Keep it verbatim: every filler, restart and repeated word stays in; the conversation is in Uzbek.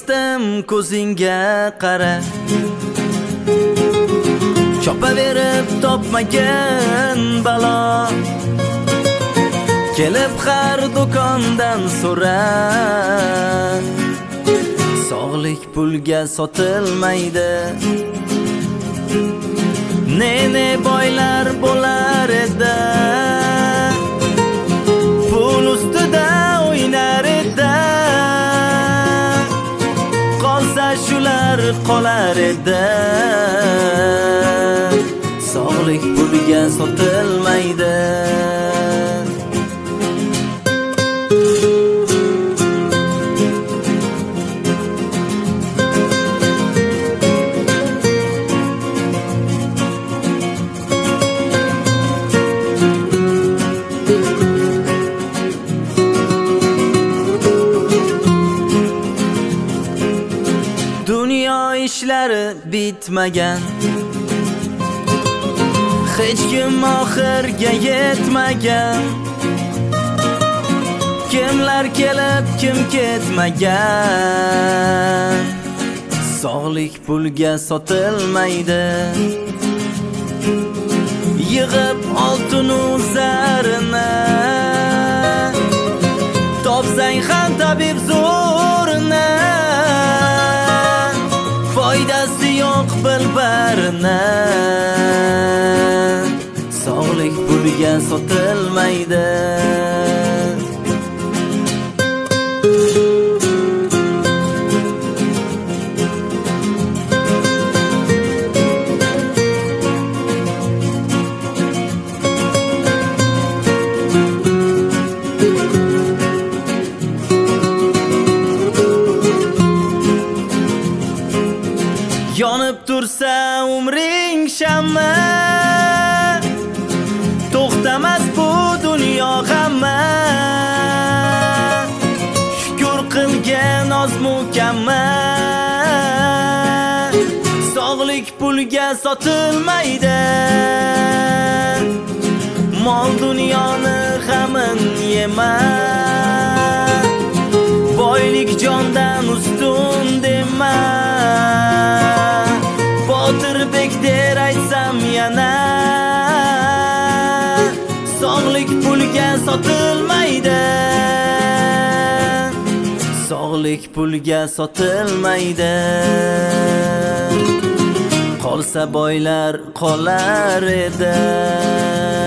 do'stim ko'zingga qara, chopaverib topmagan balo, kelib har do'kondan so'ra. Sog'lik pulga sotilmaydi. Ne ne boylar bo'lar edi, pul ustida o'ynar edi. Qolsa shular qolar edi. Sog'lik pulga sotilmaydi. Dunyo ishlari bitmagan, hech kim oxirga yetmagan. Kimlar kelib kim ketmagan. Sog'lik pulga sotilmaydi. Yig'ib oltin u zarini, topsang ham tabib zo'rini. Foydasi yo'q bilbarini. Sog'lik pulga sotilmaydi. Yonib tursa umring shamma, to'xtamas bu dunyo g'amma. Shukr qilgan oz mukammal. Sog'lik pulga sotilmaydi. Mol dunyoni g'amin yema, boylik jondan ustun dema. Botirbek der aytsam yana, sog'lik pulga sotilmaydi. Sog'lik pulga sotilmaydi. Qolsa boylar qolar edi.